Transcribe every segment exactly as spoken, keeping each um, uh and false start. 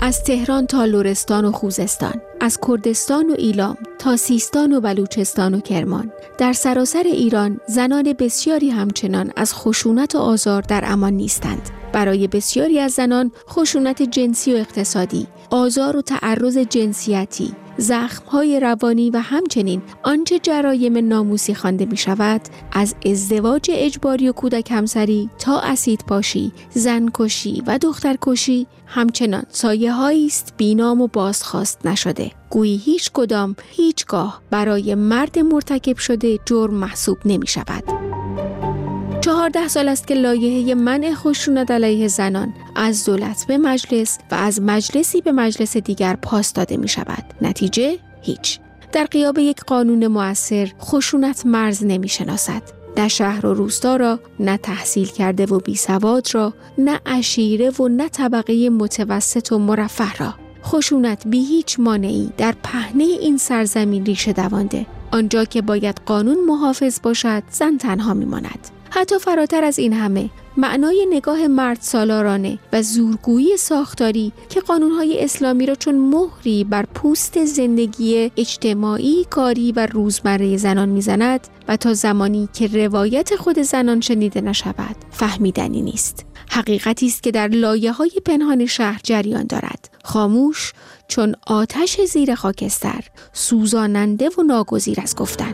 از تهران تا لرستان و خوزستان، از کردستان و ایلام تا سیستان و بلوچستان و کرمان، در سراسر ایران زنان بسیاری همچنان از خشونت و آزار در امان نیستند. برای بسیاری از زنان خشونت جنسی و اقتصادی، آزار و تعرض جنسیتی، زخم‌های روانی و همچنین آنچه جرایم ناموسی خوانده می‌شود، از ازدواج اجباری و کودک همسری تا اسیدپاشی، زنکشی و دخترکشی همچنان سایه‌هایی است بی‌نام و بازخواست نشده. گویی هیچ کدام هیچگاه برای مرد مرتکب شده جرم محسوب نمی‌شود. چهارده سال است که لایحه منع خشونت علیه زنان از دولت به مجلس و از مجلسی به مجلس دیگر پاس داده می شود. نتیجه هیچ. در غیاب یک قانون مؤثر خشونت مرز نمی شناسد. نه شهر و روستا را، نه تحصیل کرده و بی سواد را، نه عشیره و نه طبقه متوسط و مرفه را. خشونت بی هیچ مانعی در پهنه این سرزمین ریشه دوانده. آنجا که باید قانون محافظ باشد، زن تنها می ماند. حتی فراتر از این همه، معنای نگاه مرد سالارانه و زورگویی ساختاری که قانونهای اسلامی را چون مهری بر پوست زندگی اجتماعی، کاری و روزمره زنان میزند و تا زمانی که روایت خود زنان شنیده نشود، فهمیدنی نیست. حقیقتی است که در لایه‌های پنهان شهر جریان دارد. خاموش چون آتش زیر خاکستر، سوزاننده و ناگزیر از گفتن.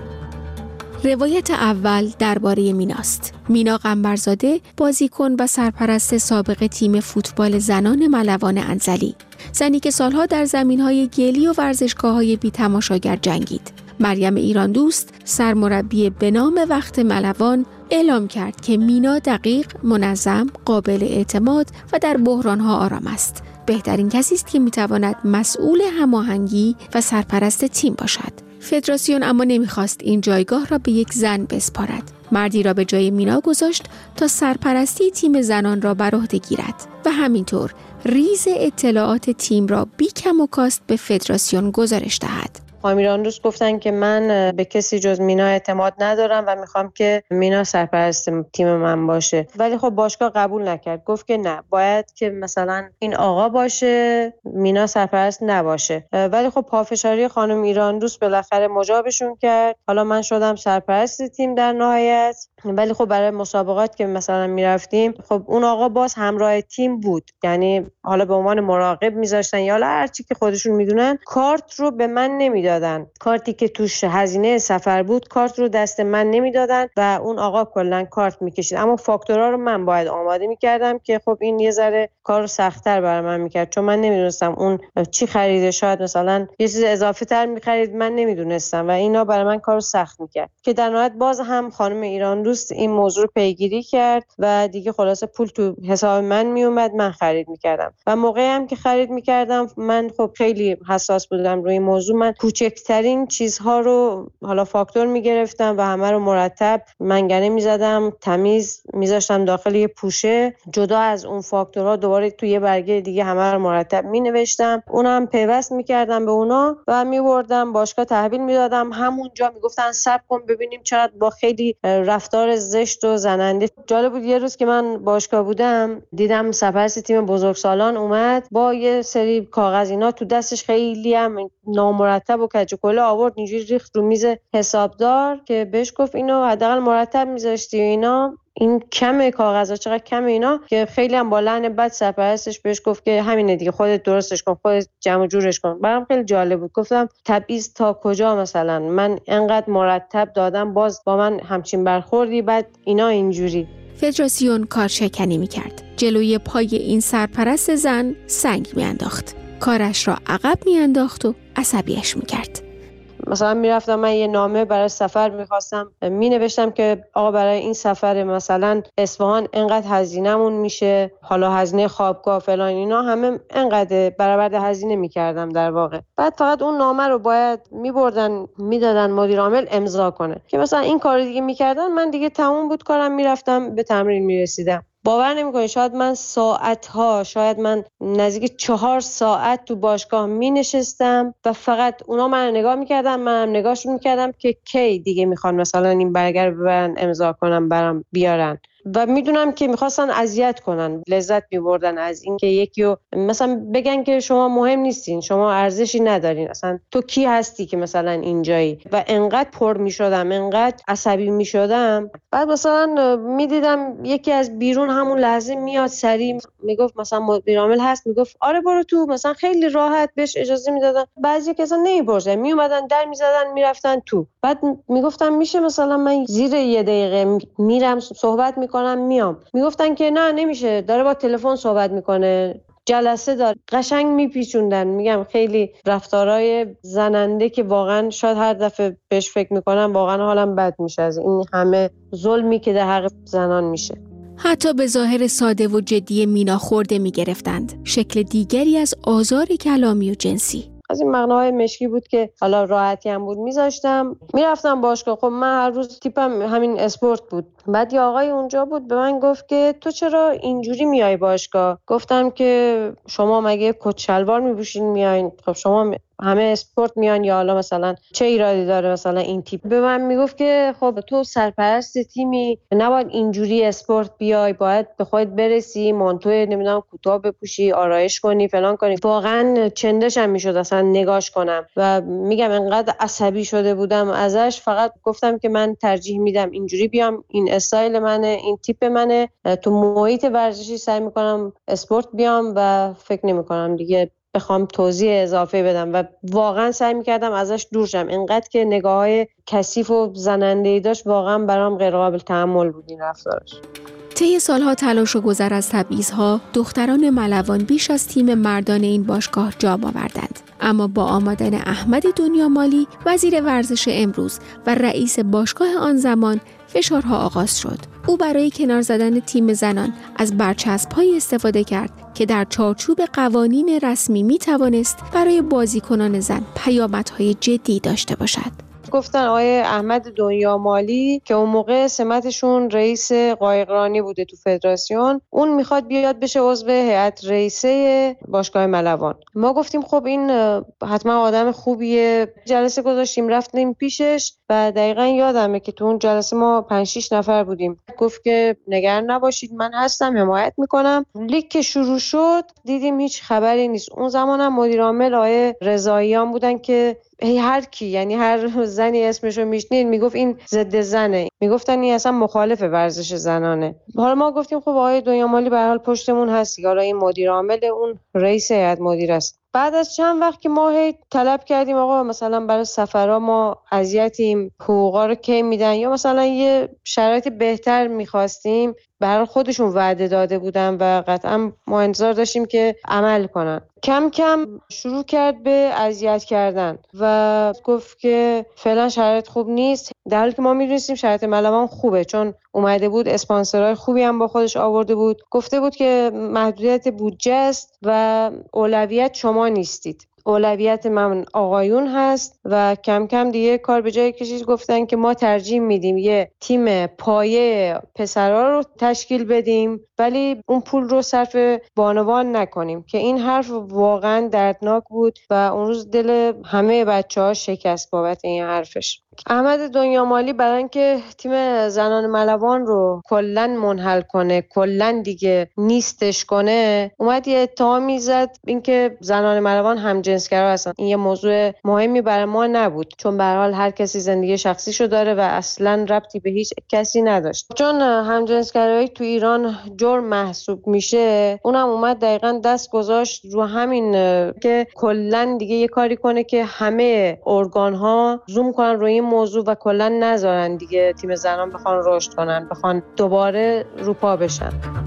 روایت اول درباره میناست. مینا قنبرزاده بازیکن و سرپرست سابق تیم فوتبال زنان ملوان انزلی، زنی که سالها در زمینهای گلی و ورزشگاه‌های بی تماشاگر جنگید. مریم ایران دوست، سرمربی به نام وقت ملوان، اعلام کرد که مینا دقیق، منظم، قابل اعتماد و در بحران‌ها آرام است. بهترین کسی است که میتواند مسئول هماهنگی و سرپرست تیم باشد. فدراسیون اما نمیخواست این جایگاه را به یک زن بسپارد. مردی را به جای مینا گذاشت تا سرپرستی تیم زنان را بر عهده گیرد و همینطور ریز اطلاعات تیم را بی کم و کاست به فدراسیون گزارش دهد. خانم ایران دوست گفتن که من به کسی جز مینا اعتماد ندارم و میخوام که مینا سرپرست تیم من باشه. ولی خب باشگاه قبول نکرد. گفت که نه، باید که مثلا این آقا باشه، مینا سرپرست نباشه. ولی خب پافشاری خانم ایران دوست بالاخره مجابشون کرد. حالا من شدم سرپرست تیم در نهایت. ولی خب برای مسابقات که مثلا میرفتیم، خب اون آقا باز همراه تیم بود. یعنی حالا به عنوان مراقب میذاشتن یا حالا هر چی که خودشون میدونن. کارت رو به من نمیدادن. کارتی که توش هزینه سفر بود، کارت رو دست من نمیدادن و اون آقا کلا کارت میکشید. اما فاکتورا رو من باید آماده میکردم که خب این یه ذره کارو سخت‌تر برای من میکرد، چون من نمیدونستم اون چی خریده. شاید مثلا یه چیز اضافه تر میخرید، من نمیدونستم و اینا برای من کارو سخت میکرد. که در نهایت باز هم خانم ایران دوست این موضوع رو پیگیری کرد و دیگه خلاصه پول تو حساب من میومد، من خرید میکردم. و موقعی هم که خرید میکردم من خب خیلی حساس بودم روی این موضوع. من کوچکترین چیزها رو حالا فاکتور میگرفتم و همه رو مرتب منگنه میزدم، تمیز میذاشتم داخل یه پوشه. جدا از اون فاکتورها دوباره توی یه برگه دیگه همه رو مرتب مینوشتم. اونم پیوست میکردم به اونا و میبردم باشگاه تحویل میدادم. همونجا میگفتن صبر کن ببینیم چقدر با خیلی رفتار زشت و زننده. جالب بود یه روز که من باشگاه بودم دیدم سرپرست تیم بزرگسالان اومد با یه سری کاغذ اینا تو دستش، خیلی هم نامرتب و کج و کوله آورد، اینجوری ریخت رو میز حسابدار که بهش گفت اینو حداقل مرتب میذاشتی و اینا، این کمه کاغذا، چقدر کمه اینا. که خیلی هم با لحن بد سرپرستش بهش گفت که همینه دیگه، خودت درستش کن، خودت جمع و جورش کن. برام خیلی جالب بود. گفتم تبعیض تا کجا؟ مثلا من انقدر مرتب دادم باز با من همچین برخوردی، بعد اینا اینجوری. فدراسیون کارشکنی میکرد. جلوی پای این سرپرست زن سنگ میانداخت. کارش را عقب میانداخت و عصبیش میکرد. مثلا میرفتم من یه نامه برای سفر میخواستم مینوشتم که آقا برای این سفر مثلا اصفهان انقدر هزینه‌مون میشه، حالا هزینه خوابگاه فلان اینا همه انقدر برآورد هزینه میکردم در واقع. بعد فقط اون نامه رو باید میبردن میدادن مدیر عامل امضا کنه که مثلا این کار دیگه میکردن. من دیگه تموم بود کارم، میرفتم به تمرین میرسیدم. باور نمی‌کنی شاید من ساعت‌ها، شاید من نزدیک چهار ساعت تو باشگاه می‌نشستم و فقط اونا من نگاه می‌کردن، منم نگاهشون می‌کردم که کی دیگه می‌خوان مثلا این برگر رو ببرن امضا کنم برام بیارن. و میدونم که میخواستن اذیت کنن، لذت میبردن از این که یکیو مثلا بگن که شما مهم نیستین، شما ارزشی ندارین، اصلا تو کی هستی که مثلا اینجایی. و انقدر پر میشدم، انقدر عصبی میشدم. بعد مثلا میدیدم یکی از بیرون همون لحظه میاد سریع میگفت مثلا مدیر عامل هست، میگفت آره برو تو، مثلا خیلی راحت بهش اجازه میدادن. بعضی که اصلا نمیپرسن، میومدن در میزدن میرفتن تو. بعد میگفتم میشه مثلا من زیر یه دقیقه میرم صحبت میکنم میام. میگفتن که نه نمیشه، داره با تلفن صحبت میکنه، جلسه داره. قشنگ میپیچوندن. میگم خیلی رفتارای زننده که واقعا شاید هر دفعه بهش فکر میکنم واقعا حالم بد میشه از این همه ظلمی که در حق زنان میشه. حتی به ظاهر ساده و جدی مینا خورده میگرفتند، شکل دیگری از آزار کلامی و جنسی. از این مقنعه‌های مشکی بود که حالا راحتی هم بود میذاشتم میرفتم باشگاه. خب من هر روز تیپم همین اسپورت بود. بعد یه آقای اونجا بود به من گفت که تو چرا اینجوری میای باشگاه؟ گفتم که شما مگه کت شلوار میپوشین میایین؟ خب شما همه اسپورت میان یا حالا مثلا چه ایرادی داره مثلا این تیپ؟ به من میگفت که خب تو سرپرست تیمی، نباید اینجوری اسپورت بیای، باید به خودت برسی، مانتو نمیدونم کوتاه بپوشی، آرایش کنی، فلان کنی. واقعا چندشم میشد اصلا نگاش کنم و میگم انقدر عصبی شده بودم ازش. فقط گفتم که من ترجیح میدم اینجوری بیام، این استایل منه، این تیپ منه، تو محیط ورزشی سعی میکنم اسپورت بیام و فکر نمیکنم دیگه بخوام توضیح اضافه بدم. و واقعا سعی میکردم ازش دور شم، اینقدر که نگاه‌های کثیف و زننده‌ای داشت واقعا برام غیر قابل تحمل بود این رفتارش. طی سالها تلاش و گذر از تبعیض‌ها، دختران ملوان بیش از تیم مردان این باشگاه جام آوردند. اما با آمدن احمد دنیامالی، وزیر ورزش امروز و رئیس باشگاه آن زمان، فشارها آغاز شد. او برای کنار زدن تیم زنان از برچسب‌هایی استفاده کرد که در چارچوب قوانین رسمی می‌توانست برای بازیکنان زن پیامدهای جدی داشته باشد. گفتن آقای احمد دنیامالی که اون موقع سمتشون رئیس قایقرانی بوده تو فدراسیون، اون میخواد بیاد بشه عضو هیئت رئیسه باشگاه ملوان. ما گفتیم خب این حتما آدم خوبیه. جلسه گذاشتیم رفتیم پیشش و دقیقاً یادمه که تو اون جلسه ما پنج شش نفر بودیم. گفت که نگران نباشید من هستم، حمایت میکنم. لیگ که شروع شد دیدیم هیچ خبری نیست. اون زمانم مدیر عامل آقای رضاییان بودن که هی هر کی، یعنی هر زنی اسمشو میشنید میگفت این ضد زنه، میگفتن این اصلا مخالف ورزش زنانه. حالا ما گفتیم خب آقای دنیامالی به هر حال پشتمون هست، حالا این مدیر عامل، اون رئیس هیئت مدیر است. بعد از چند وقت که ما هی طلب کردیم آقا مثلا برای سفرها ما اذیتیم، حقوقا رو کی میدن، یا مثلا یه شرایط بهتر میخواستیم، به هر حال خودشون وعده داده بودن و قطعا ما انتظار داشتیم که عمل کنن. کم کم شروع کرد به اذیت کردن و گفت که فعلا شرایط خوب نیست، در حالی که ما میدونستیم شرایط ملوان خوبه، چون اومده بود اسپانسرای خوبی هم با خودش آورده بود. گفته بود که محدودیت بودجه است و اولویت شما نیستید، اولویت من آقایون هست. و کم کم دیگه کار به جای کشید، گفتن که ما ترجیح میدیم یه تیم پایه پسرها رو تشکیل بدیم ولی اون پول رو صرف بانوان نکنیم، که این حرف واقعا دردناک بود و اون روز دل همه بچه‌ها شکست بابت این حرفش. احمد دنیامالی برای اینکه تیم زنان ملوان رو کلاً منحل کنه، کلاً دیگه نیستش کنه، اومد یه اتهامی زد اینکه زنان ملوان همجنسگرا هستن. این یه موضوع مهمی برای ما نبود، چون به هر حال هر کسی زندگی شخصیشو داره و اصلاً ربطی به هیچ کسی نداشت. چون همجنسگرایی تو ایران جرم محسوب میشه، اونم اومد دقیقاً دست گذاشت رو همین که کلاً دیگه یه کاری کنه که همه ارگان‌ها زوم کنن روی این موضوع و کلاً نذارن دیگه تیم زنان بخوان رشد کنن، بخوان دوباره روپا بشن.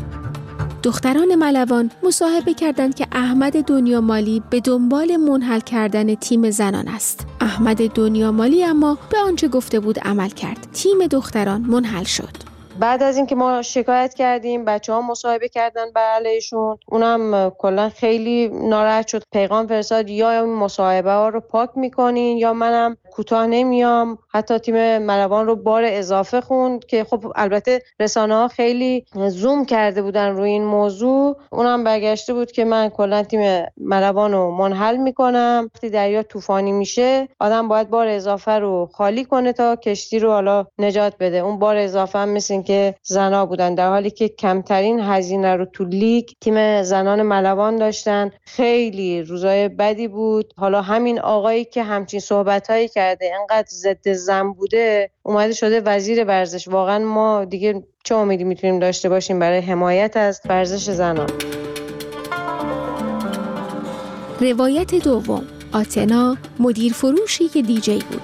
دختران ملوان مصاحبه کردند که احمد دنیامالی به دنبال منحل کردن تیم زنان است. احمد دنیامالی اما به آنچه گفته بود عمل کرد. تیم دختران منحل شد. بعد از اینکه ما شکایت کردیم، بچه‌ها مصاحبه کردن بر علیشون، اونم کلا خیلی ناراحت شد، پیغام فرستاد یا این مصاحبه ها رو پاک میکنین یا منم کوتاه نمیام. حتی تیم ملوان رو بار اضافه خوند که خب البته رسانه ها خیلی زوم کرده بودن روی این موضوع. اونم برگشته بود که من کلا تیم ملوان رو منحل میکنم. وقتی دریا طوفانی میشه آدم باید بار اضافه رو خالی کنه تا کشتی رو حالا نجات بده. اون بار اضافه هم مثل این که زنا بودن، در حالی که کمترین هزینه رو تو لیگ تیم زنان ملوان داشتن. خیلی روزای بدی بود. حالا همین آقایی که همچین صحبتایی کرده، انقدر ضد زن بوده، اومده شده وزیر ورزش. واقعا ما دیگه چه امیدی میتونیم داشته باشیم برای حمایت از ورزش زنان؟ روایت دوم، آتنا مدیر فروشی که دیجی بود.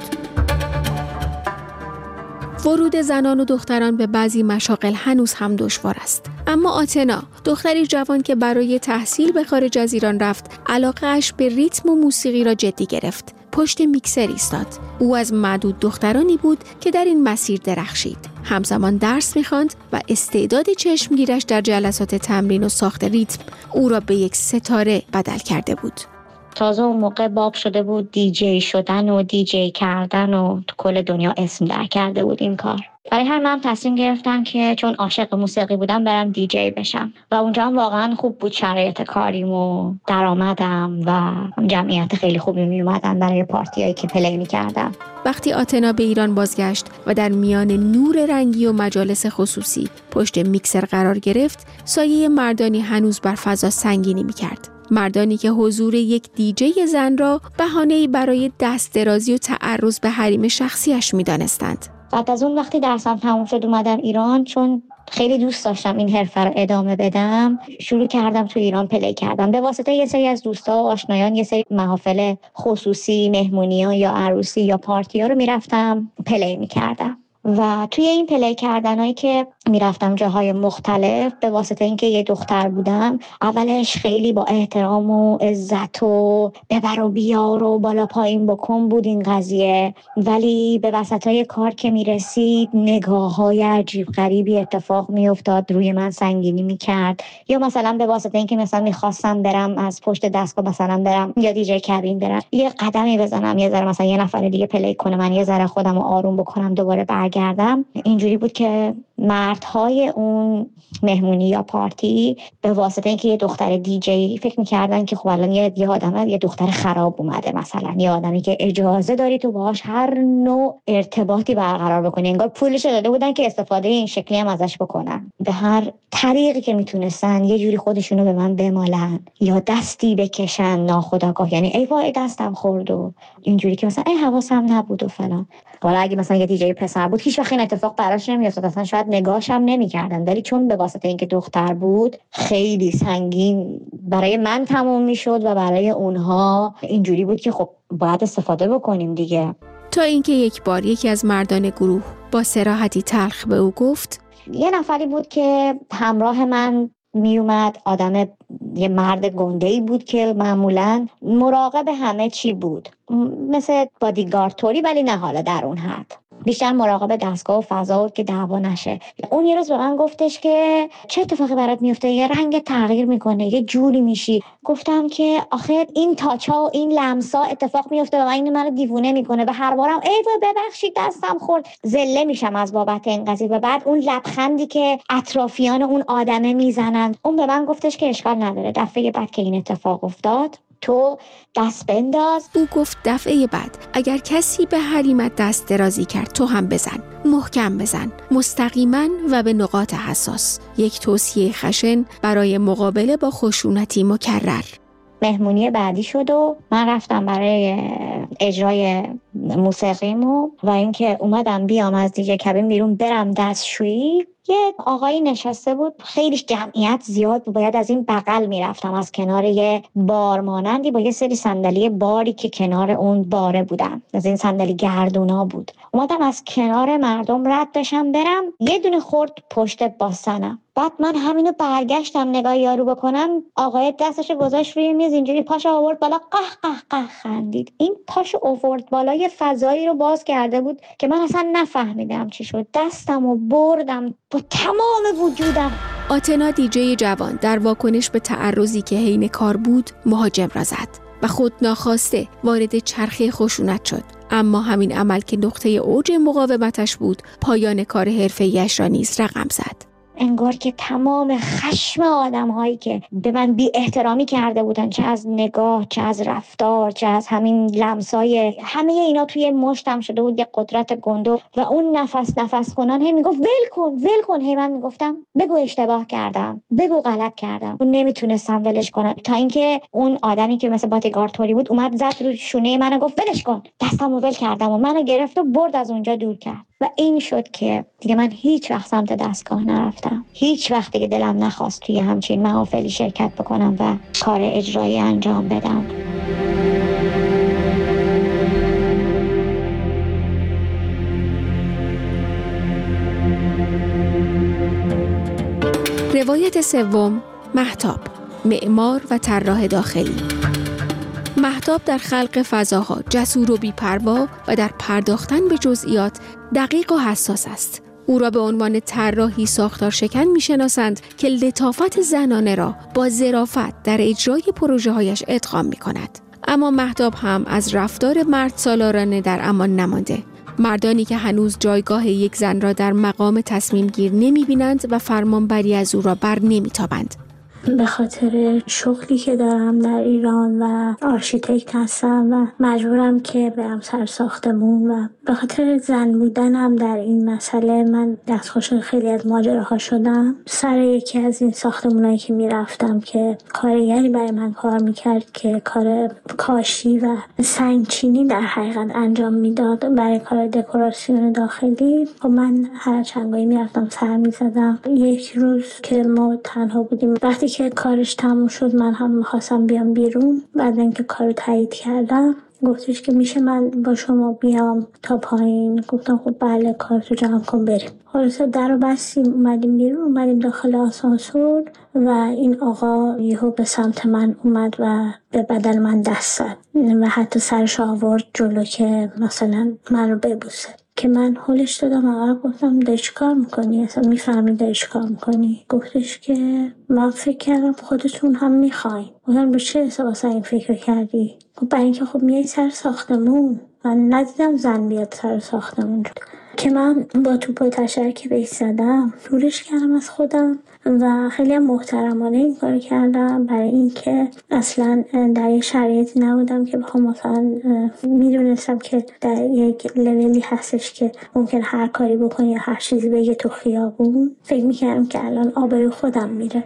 ورود زنان و دختران به بعضی مشاغل هنوز هم دشوار است. اما آتنا، دختری جوان که برای تحصیل به خارج از ایران رفت، علاقه‌اش به ریتم و موسیقی را جدی گرفت. پشت میکسر ایستاد. او از معدود دخترانی بود که در این مسیر درخشید. همزمان درس می‌خواند و استعداد چشمگیرش در جلسات تمرین و ساخت ریتم او را به یک ستاره بدل کرده بود. تازه اون موقع باب شده بود دیجی شدن و دیجی کردن و تو کل دنیا اسم در کرده بود این کار. برای هر من تصمیم گرفتم که چون عاشق موسیقی بودم برم دیجی بشم و اونجا هم واقعا خوب بود شرایط کاریم و درآمدم و جمعیت خیلی خوبی می اومدن برای پارتیایی که پلی می کردم. وقتی آتنا به ایران بازگشت و در میان نور رنگی و مجالس خصوصی پشت میکسر قرار گرفت، سایه مردانی هنوز بر فضا سنگینی می کرد. مردانی که حضور یک دیجی زن را بهانه‌ای برای دست درازی و تعرض به حریم شخصیش می دانستند. بعد از اون وقتی درسم تموم شد اومدم ایران، چون خیلی دوست داشتم این حرفه رو ادامه بدم، شروع کردم تو ایران پلی کردم. به واسطه یه سری از دوستا و آشنایان یه سری محافل خصوصی، مهمونی‌ها یا عروسی یا پارتی‌ها رو میرفتم پلی میکردم و توی این پلی کردنایی که میرفتم جاهای مختلف، به واسطه اینکه یه دختر بودم، اولش خیلی با احترام و عزت و ببر و بیار و بالا پایین بکن بود این قضیه، ولی به وسطای کار که میرسید نگاه‌های عجیب غریبی اتفاق میافتاد، روی من سنگینی میکرد. یا مثلا به واسطه اینکه مثلا میخواستم برم از پشت دستگاه مثلا برم یا دیجی کابین برم، یه قدمی بزنم یه ذره مثلا یه نفر دیگه پلی کنه، من یه ذره خودم رو آروم بکنم دوباره برگردم. اینجوری بود که مردهای اون مهمونی یا پارتی به واسطه اینکه یه دختر دیجی فکر می‌کردن که خب الان یه یه آدمه یه دختر خراب اومده، مثلا یه آدمی که اجازه داری تو باهاش هر نوع ارتباطی برقرار بکنی، انگار پولش داده بودن که استفاده این شکلی هم ازش بکنن. به هر طریقی که میتونستن یه جوری خودشونو به من بمالن یا دستی بکشن ناخودآگاه، یعنی ای وای دستم خورد و اینجوری که مثلا ای حواسم نبود و فلان. حالا اگه مثلا یه دیجی پسر بود هیچ وقت این اتفاق براش نمیافتاد، اصلا شاید نگاهش هم نمی‌کردن، ولی چون به واسطه اینکه دختر بود خیلی سنگین برای من تموم میشد و برای اونها اینجوری بود که خب باید استفاده بکنیم دیگه. تا اینکه یک بار یکی از مردان گروه با صراحتی تلخ به او گفت، یه نفری بود که همراه من می اومد، آدم یه مرد گنده‌ای بود که معمولاً مراقب همه چی بود، مثل بادیگارد طوری، ولی نه حالا در اون حد، بیشتر مراقب دستگاه و فضا بود که دعوا نشه. اون یه روز به من گفتش که چه اتفاقی برات میفته، یه رنگ تغییر میکنه، یه جوری میشی. گفتم که آخه این تاچا و این لمسا اتفاق میفته و این منو دیوونه میکنه و هر بارم ای وای ببخشید دستم خورد زله میشم از بابت این قضیه. و بعد اون لبخندی که اطرافیان اون آدمه میزنن، اون به من گفتش که اشکال نداره، دفعه بعد که این اتفاق افتاد تو دست بنداز. او گفت دفعه بعد اگر کسی به حریمت دست درازی کرد تو هم بزن، محکم بزن، مستقیما و به نقاط حساس. یک توصیه خشن برای مقابله با خشونتی مکرر. مهمونی بعدی شد و من رفتم برای اجرای موسیقیمو و اینکه اومدم بیام از دیجی کابین بیرون برم دستشویی، یه آقایی نشسته بود، خیلی جمعیت زیاد بود، باید از این بغل میرفتم، از کنار یه بار مانندی با یه سری صندلی باری که کنار اون باره بودن، از این صندلی گردونا بود. اومدم از کنار مردم رد بشم برم، یه دونه خورد پشت باسنم. بعد من همینو برگشتم نگاه یارو بکنم، آقای دستشو گذاشت روی میز، اینجوری پاشو آورد بالا، قه قه قه خندید. این پاشو آورد بالا یه فضایی رو باز کرده بود که من اصلا نفهمیدم چی شد، دستمو بردم با تمام وجودم. آتنا دیجی جوان در واکنش به تعرضی که حین کار بود مهاجم را زد و خود ناخواسته وارد چرخه خشونت شد. اما همین عمل که نقطه اوج مقاومتش بود، پایان کار حرفه‌ایش را نیز رقم زد. انگار که تمام خشم آدم هایی که به من بی احترامی کرده بودن، چه از نگاه، چه از رفتار، چه از همین لمسای، همه اینا توی مشتم شده بود، یه قدرت گندو. و اون نفس نفس کنان هی میگفت ول کن ول کن. هی من میگفتم بگو اشتباه کردم، بگو غلط کردم. اون نمیتونستم ولش کنم، تا اینکه اون آدمی که مثل بادیگارد بود اومد زد رو شونه منو، گفت ولش کن. دستمو ول کردم و منو گرفت و برد از اونجا دور کرد. و این شد که دیگه من هیچ وقت سمت دستگاه نرفتم. هیچ وقت دیگه دلم نخواست توی همچین محافلی شرکت بکنم و کار اجرایی انجام بدم. روایت سوم، مهتاب، معمار و طراح داخلی. مهتاب در خلق فضاها جسور و بی‌پروا و در پرداختن به جزئیات دقیق و حساس است. او را به عنوان طراحی ساختار شکن می‌شناسند که لطافت زنانه را با ظرافت در اجرای پروژه‌هایش ادغام می‌کند. اما مهتاب هم از رفتار مرد سالارانه در امان نمانده. مردانی که هنوز جایگاه یک زن را در مقام تصمیم گیر نمی‌بینند و فرمانبری از او را بر نمی‌تابند. به خاطر شغلی که دارم در ایران و آرشیتکت هستم و مجبورم که برم سر ساختمون و به خاطر زن بودنم در این مسئله من دستخوش خیلی از ماجراها شدم. سر یکی از این ساختمونایی که میرفتم که کارگری برای من کار میکرد که کار کاشی و سنگچینی در حقیقت انجام میداد برای کار دکوراسیون داخلی. و من هر چندگاهی میرفتم سر میزدم. یک روز که ما تنها بودیم، وقتی که کارش تموم شد من هم میخواستم بیام بیرون. بعد اینکه کارو تایید کردم گفتش که میشه من با شما بیام تا پایین؟ گفتم خب بله، کارتو جمع کن بریم. خلاصه در رو بستیم، اومدیم بیرون، اومدیم داخل آسانسور و این آقا یهو به سمت من اومد و به بدن من دست زد و حتی سرش آورد جلو که مثلا من رو ببوسه. که من هولش دادم و گفتم داری چی کار میکنی؟ اصلا میفهمی داری چی کار میکنی؟ گفتش که من فکر کردم خودتون هم میخواین. گفتم رو چه حساب اصلا این فکر کردی؟ گفت برای اینکه خب میای سر ساختمون. من ندیدم زن بیاد سر ساختمون. که من با توپ و تشک بهش زدم، دورش کردم از خودم و خیلی محترمانه این کار کردم، برای اینکه اصلا در یک شرایطی نبودم که بخوام مثلا میدونستم که در یک لولی هستش که ممکن هر کاری بکنی یا هر چیزی بگه تو خیابون. فکر میکردم که الان آبروی خودم میره.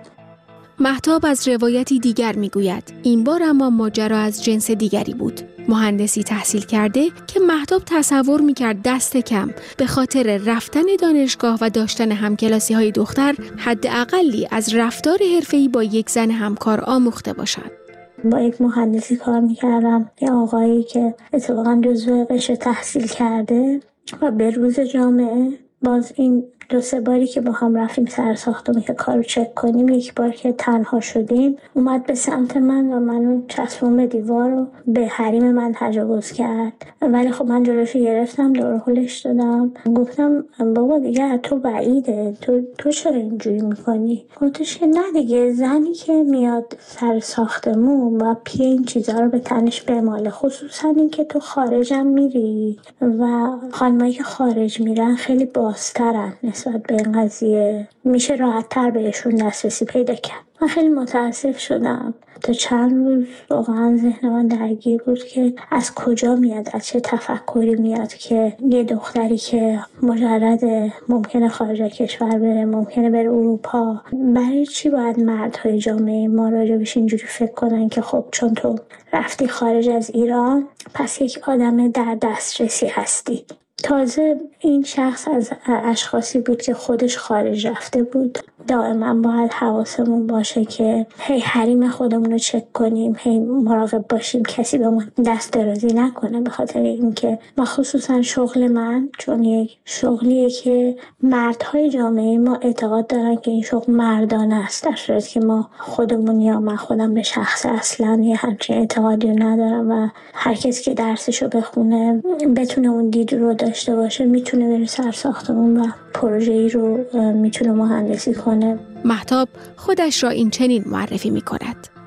مهتاب از روایتی دیگر میگوید. این بار اما ماجرا از جنس دیگری بود. مهندسی تحصیل کرده که مهتاب تصور میکرد دست کم به خاطر رفتن دانشگاه و داشتن همکلاسی های دختر حد اقلی از رفتار حرفه‌ای با یک زن همکار آموخته باشد. با یک مهندسی کار میکردم، یه آقایی که اتفاقا جزو قشر تحصیل کرده و به روز جامعه باز این دو سه باری که با هم رفتیم سر ساختمون که کارو چک کنیم، یک بار که تنها شدیم اومد به سمت من و منو چسبون به دیوار و به حریم من تجاوز کرد. ولی خب من جلوشو گرفتم، دور هولش دادم، گفتم بابا دیگه تو بعیده، تو تو چرا اینجوری میکنی؟ گفتش که نه دیگه، زنی که میاد سر ساختمون و پی این چیزا رو به تنش بماله، خصوصا این که تو خارجم میری و خانمایی که خارج میرن خیلی بازترن نسبت به این قضیه، میشه راحت تر بهشون دسترسی پیدا کرد. من خیلی متاسف شدم. تا چند روز واقعا ذهن من درگیر بود که از کجا میاد، از چه تفکری میاد که یه دختری که مجرد ممکنه خارج کشور بره، ممکنه بره اروپا، برای چی باید مردهای جامعه ما راجع بهش اینجوری فکر کنن که خب چون تو رفتی خارج از ایران پس یک آدم در دسترسی هستی. تازه این شخص از اشخاصی بود که خودش خارج رفته بود. دائما باید حواسمون باشه که هی حریم خودمون رو چک کنیم، هی مراقب باشیم کسی به ما دست درازی نکنه، به خاطر اینکه مخصوصا شغل من چون یک شغلیه که مردهای جامعه ما اعتقاد دارن که این شغل مردانه است، در صورتی که ما خودمون یا من خودم به شخص اصلا یه همچین اعتقادی رو ندارم و هر کسی که درسشو بخونه بتونه اون دید رو داشته باشه میتونه بره سر ساختمون و پروژه‌ای رو میتونه مهندسی کنه. مهتاب خودش را این چنین معرفی می‌کند.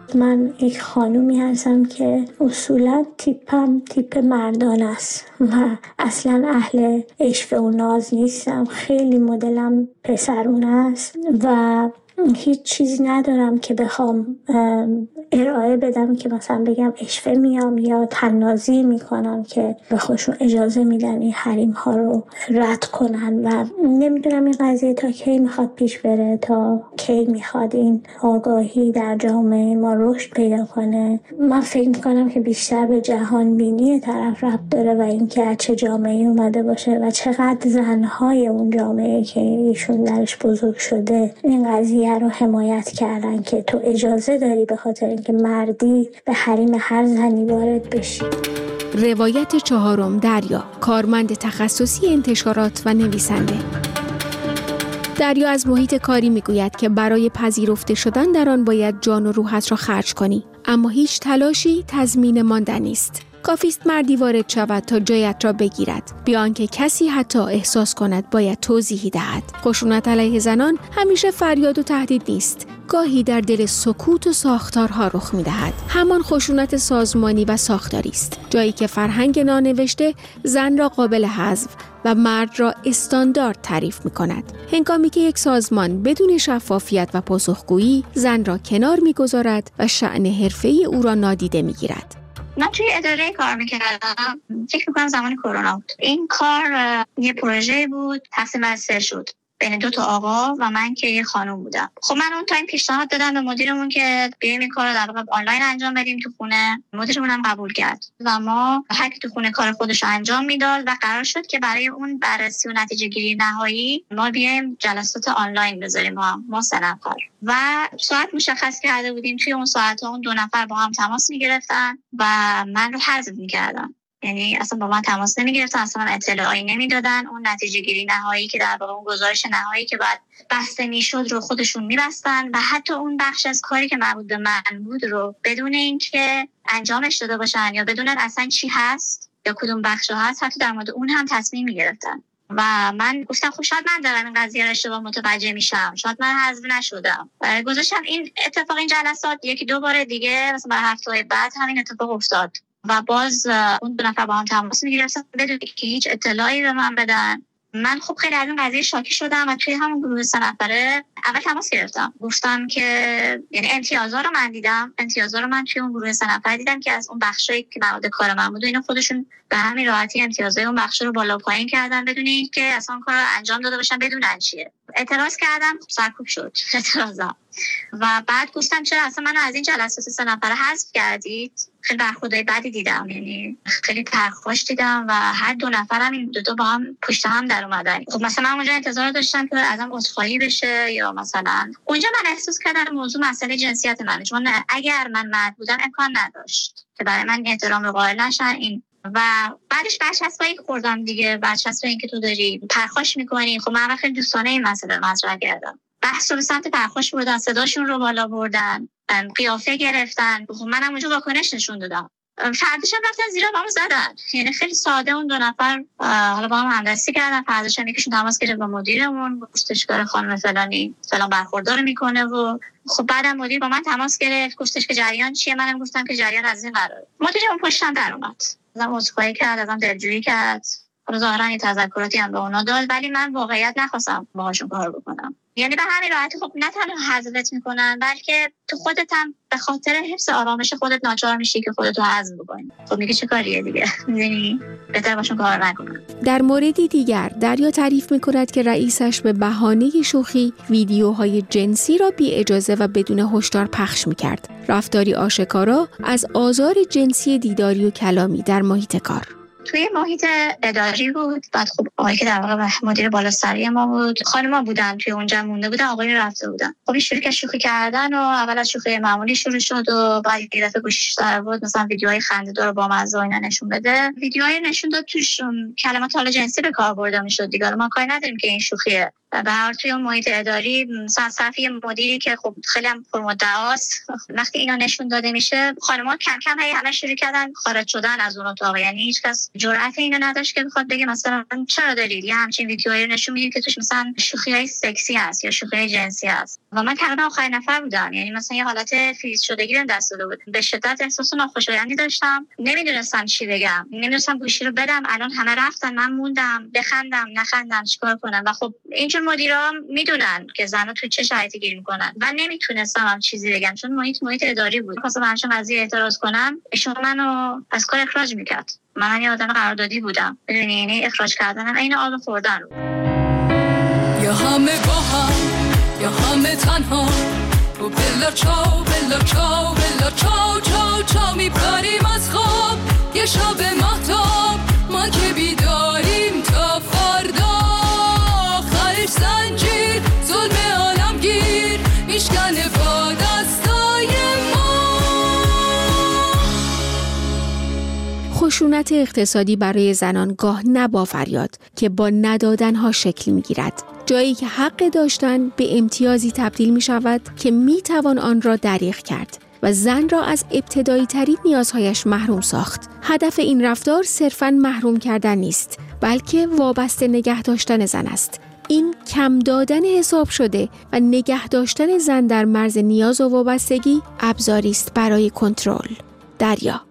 من یک خانومی هستم که اصولا تیپم تیپ مردان است و اصلا اهل عشق و ناز نیستم. خیلی مدلم پسرونه است و هیچ چیزی ندارم که بخوام ارائه بدم که مثلا بگم اشفه میام یا تنازی میکنم که به خودشون اجازه میدن این حریم ها رو رد کنن و نمیدونم این قضیه تا کی میخواد پیش بره، تا کی میخواد این آگاهی در جامعه ما رشد پیدا کنه. من فکر میکنم که بیشتر به جهان بینی طرف ربط داره و اینکه چه جامعه اومده باشه و چقدر زنهای اون جامعه که ایشون درش بزرگ شده این قضیه رو حمایت کردن که تو اجازه داری به خاطر اینکه مردی به حریم هر زنی وارد بشی. روایت چهارم، دریا، کارمند تخصصی انتشارات و نویسنده. دریا از محیط کاری میگوید که برای پذیرفته شدن در آن باید جان و روحت را خرج کنی، اما هیچ تلاشی تضمین ماندن نیست. کافیست مردی وارد شود تا جایت را بگیرد، بی آنکه کسی حتی احساس کند باید توضیحی دهد. خشونت علیه زنان همیشه فریاد و تهدید نیست، گاهی در دل سکوت و ساختارها رخ می‌دهد. همان خشونت سازمانی و ساختاری است، جایی که فرهنگ نانوشته زن را قابل حذف و مرد را استاندارد تعریف می‌کند، هنگامی که یک سازمان بدون شفافیت و پاسخگویی زن را کنار می‌گذارد و شأن حرفه‌ای او را نادیده می‌گیرد. من توی اداره کار میکردم، فکر میکنم زمان کرونا بود. این کار یه پروژه بود، تقسیم بر سه شد بین دو تا آقا و من که یه خانم بودم. خب من اون تایم پیشنهاد دادم به مدیرمون که بیایم این کار رو در واقع آنلاین انجام بدیم تو خونه. مدیرمون هم قبول کرد و ما هر کی تو خونه کار خودش رو انجام میداد و قرار شد که برای اون بررسی و نتیجه گیری نهایی ما بیایم جلسات آنلاین بذاریم ما ما سه نفر و ساعت مشخص کرده بودیم. توی اون ساعت ها اون دو نفر با هم تماس میگرفتن و من رو حذف میکردن، یعنی اصلا با من تماس نمیگرفتن، اصلا من اطلاعی نمیدادن. اون نتیجه گیری نهایی که در واقع اون گزارش نهایی که بعد بسته میشد رو خودشون میبستن و حتی اون بخش از کاری که مربوط به من بود رو بدون اینکه انجامش داده باشن یا بدونن اصلا چی هست یا کدوم بخش هست، حتی در مورد اون هم تصمیم میگرفتن. و من گفتم خب شاید من دارم این قضیه رو اشتباه متوجه میشم، شاید من حذف نشدم. گذاشتم این اتفاق این جلسات یکی دو بار دیگه، مثلا برای هفته بعد همین اتفاق افتاد و باز اون دو نفر با هم تماس میگرفتن بدون که هیچ اطلاعی به من بدن. من خب خیلی از این قضیه شاکی شدم و توی همون گروه سه نفره اول تماس گرفتم، گفتم که یعنی امتیازا رو من دیدم، امتیازا رو من توی اون گروه سه نفره دیدم که از اون بخشایی که مواد کار من بود و اینا خودشون به همین راحتی امتیازای اون بخش رو بالا پایین کردن بدون اینکه اصلا کار رو انجام داده باشن، بدونن چیه. اعتراض کردم، سرکوب شد اعتراضم و بعد گفتم چرا اصلا منو از این جلسات سه نفره حذف کردید؟ خیلی برخوردای بدی دیدم، یعنی خیلی پرخوش دیدم و هر دو نفرم این دو تا با هم پشت هم در اومدن. خب مثلا من اونجا انتظار داشتم که ازم عذرخواهی بشه یا مثلا اونجا من احساس کردم موضوع مسئله جنسیت منه، چون اگر من مرد بودم امکان نداشت که برای من احترام قائل نشن این. و بعدش برچسبایی خوردم دیگه، برچسبایی که تو داری پرخوش میکنی. خب من خیلی دوستانه این مسئله مطرح کردم، بحث رو به سمت پرخوش بردن، صداشون رو بالا بردن، قیافه گرفتن. خب منم اونجا واکنش نشون دادم. فرداش هم رفتن زیرا بامو زدن، یعنی خیلی ساده اون دو نفر حالا با هم همدستی کردن. فرداش هم یکیشون تماس گرفت با مدیرمون، گفتش که خانم فلانی فلان برخوردار میکنه و خب بعدم مدیر با من تماس گرفت، گفتش که جریان چیه. منم گفتم که جریان از این قراره. مدیرمون پشتم در اومد، ازم عذرخواهی کرد، ازم دلجویی کرد، ظاهرا یه تذکراتی هم به اونا داد، ولی من واقعیت نخواستم باهاشون کار بکنم. یعنی به همین راحتی خب نه تنها حذفت میکنن بلکه تو خودت هم به خاطر حفظ آرامش خودت ناچار میشی که خودتو حذف بکنی. خب میگه چه کاریه دیگه، میدونی بهتر باشون کار نکنن. در موردی دیگر دریا تعریف میکند که رئیسش به بهانه شوخی ویدیوهای جنسی را بی اجازه و بدون هشدار پخش میکرد، رفتاری آشکارا از آزار جنسی دیداری و کلامی در محیط کار. توی محیط اداری بود. بعد خب آقایی که در واقع مدیر بالاسری ما بود، خانم‌ها بودن توی اونجا مونده بودن، آقایی رفته بودن. خب این شروع که شوخی کردن و اول از شوخی معمولی شروع شد و بعد یه دفعه گوشش در بود مثلا ویدیوهای خنده‌دار با مزه و اینا نشون بده. ویدیوهای نشون داد توش کلمات حال جنسی به کار برده میشد دیگه. ما کاری نداریم که این شوخیه. به هر توی محیط اداری صفی مدیری که خب خیلی هم پرمدعاست، وقتی اینا نشون داده میشه خانم‌ها کم کم هی همه شروع کردن خارج شدن از اون اتاق، یعنی هیچ کس جرأت اینو نداشت که بخواد بگه مثلا چرا دارید یه همچین ویدیوهایی رو نشون میدید که توش مثلا شوخی‌های سکسی هست یا شوخی‌های جنسی هست. و من تقریبا آخرین نفر بودم، یعنی مثلا یه حالت فریز شدگی بهم دست داده بود. به شدت احساس ناخوشایندی داشتم، نمیدونستم چی بگم، نمیدونستم گوشی رو بدم. الان همه رفتن، من موندم، بخندم نخندم چیکار کنم. و خب اینجور مدیرام میدونن که زنا تو چه شرایطی گیر میکنن و نمیتونستم هم چیزی بگم چون محیط محیط اداری بود. خواستم همچین قضیه اعتراض کنم، ایشون منو از کار اخراج میکرد. من یه آدم قراردادی بودم، بدونی، یعنی اخراج کردن عین آب خوردن. یا همه با هم یا همه تنها و بلا چاو بلا چاو بلا چاو چاو چاو میپریم از خواب یه شب مهتاب ما که بیداریم تا فردا. آخرش زنجیر ظلم عالمگیر میشکنه با دستای ما. خشونت اقتصادی برای زنان گاه نه با فریاد که با ندادنها شکل میگیرد. جایی که حق داشتن به امتیازی تبدیل می شود که می توان آن را دریغ کرد و زن را از ابتدایی ترین نیازهایش محروم ساخت. هدف این رفتار صرفاً محروم کردن نیست، بلکه وابسته نگه داشتن زن است. این کم دادن حساب شده و نگه داشتن زن در مرز نیاز و وابستگی ابزاری است برای کنترل. دریا: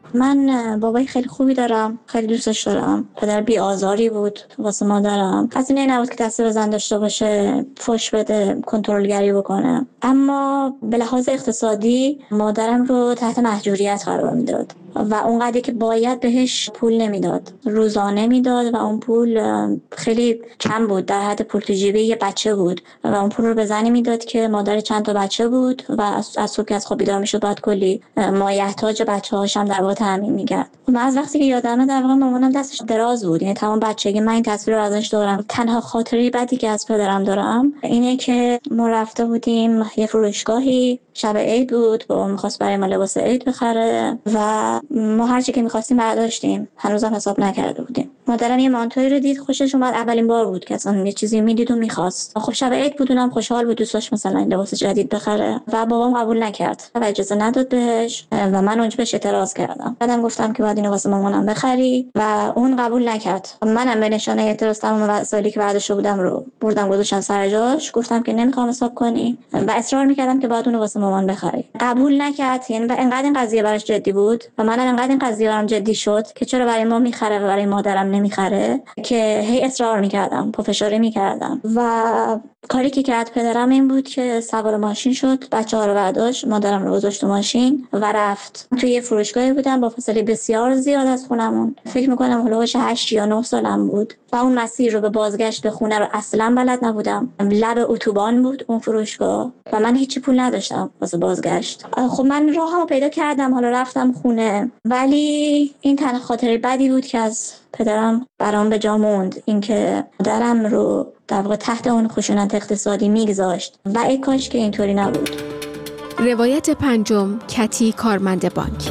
من بابای خیلی خوبی دارم، خیلی دوستش دارم. پدر بی آزاری بود واسه مادرم. از این نبود که دست به زن داشته باشه، فحش بده، کنترلگری بکنه. اما به لحاظ اقتصادی مادرم رو تحت محجوریت قرار میداد و اونقدری که باید بهش پول نمیداد، روزانه میداد و اون پول خیلی کم بود، در حد پول تو جیبه یه بچه بود و اون پول رو به زنی میداد که مادر چند تا بچه بود و از صبح که از خواب بیدار میشد بعد کلی مایحتاج بچه‌هاش هم در واقع تامین میکرد. من از وقتی که یادمه در واقع مامانم دستش دراز بود، یعنی تمام بچگی من این تصویر رو ازش دارم. تنها خاطره بدی که از پدرم دارم اینه که ما رفته بودیم یه فروشگاهی، شب عید بود، با می‌خواست برای ما لباس عید بخره و ما هر چی که می‌خواستیم برداشتیم، هنوزم حساب نکرده بودیم. مادرم یه مانتوی رو دید، خوشش اومد، اولین بار بود که اصلا یه چیزی میدید و می‌خواست. خب شب عید بود، اونم خوشحال بود، دوست داشت مثلا لباس جدید بخره و بابام قبول نکرد و اجازه نداد بهش و من اونجا بهش اعتراض کردم. بعدم گفتم که باید اینو واسه مامانم بخری و اون قبول نکرد. منم به نشانه اعتراض تمام وسایلی که برداشته بودم رو بردم گذاشتم سر جاش، گفتم که نمی‌خوام حساب کنی و اصرار می‌کردم که باید اونو واسه مامان بخری. قبول نکرد. یعنی انقدر این قضیه براش جدی بود و منم انقدر این قضیه برام جدی شد که چرا برای ما میخره و برای مادرم نمیخره که هی اصرار میکردم، پافشاری میکردم و کاری که کرد پدرم این بود که سوار ماشین شد، بچه‌ها رو برداشت، مادرم رو گذاشت تو ماشین و رفت. توی یه فروشگاهی بودم با فاصله بسیار زیاد از خونمون، فکر میکنم هولوش هشت یا نه سالم بود و اون مسیر رو به بازگشت به خونه رو اصلا بلد نبودم. لب اتوبان بود اون فروشگاه و من هیچی پول نداشتم واسه بازگشت. خب من راهمو پیدا کردم، حالا رفتم خونه، ولی این تنها خاطره بدی بود که از پدرم برام به جا موند، اینکه مادرم رو در واقع تحت اون خشونت اقتصادی میگذاشت و ای کاش که اینطوری نبود. روایت پنجم: کتی کارمند بانک.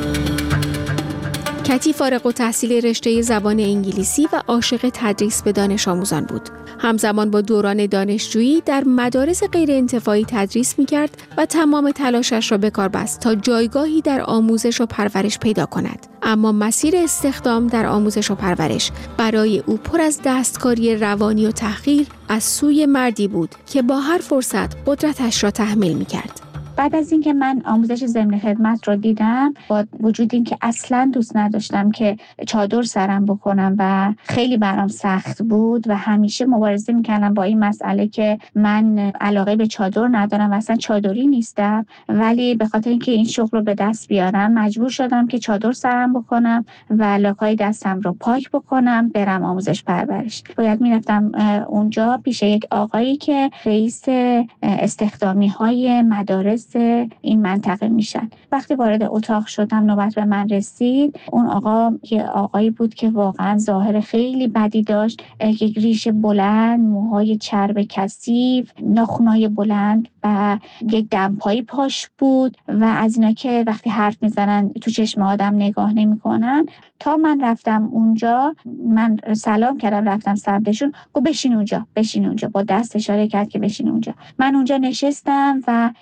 کتی فارغ التحصیل رشته زبان انگلیسی و عاشق تدریس به دانش آموزان بود. همزمان با دوران دانشجویی در مدارس غیر انتفاعی تدریس می‌کرد و تمام تلاشش را به کار بست تا جایگاهی در آموزش و پرورش پیدا کند. اما مسیر استخدام در آموزش و پرورش برای او پر از دستکاری روانی و تحقیر از سوی مردی بود که با هر فرصت قدرتش را تحمیل می‌کرد. بعد از اینکه من آموزش ضمن خدمت رو دیدم، با وجود اینکه اصلاً دوست نداشتم که چادر سرم بکنم و خیلی برام سخت بود و همیشه مبارزه میکردم با این مسئله که من علاقه به چادر ندارم و اصلا چادری نیستم، ولی به خاطر اینکه این شغل رو به دست بیارم مجبور شدم که چادر سرم بکنم و لاکای دستم رو پاک بکنم، برم آموزش پرورش. باید میرفتم اونجا پیش یک آقایی که رئیس استخدامی های مدارس این منطقه میشن. وقتی وارد اتاق شدم نوبت به من رسید. اون آقا یه آقایی بود که واقعا ظاهر خیلی بدی داشت، یک ریش بلند، موهای چرب کثیف، ناخنای بلند و یک دمپایی پاش بود و از اینا که وقتی حرف میزنن تو چشم آدم نگاه نمیکنن. تا من رفتم اونجا، من سلام کردم رفتم سمتشون، گفت بشین اونجا بشین اونجا با دست اشاره کرد که بشین اونجا. من اونجا نشستم و از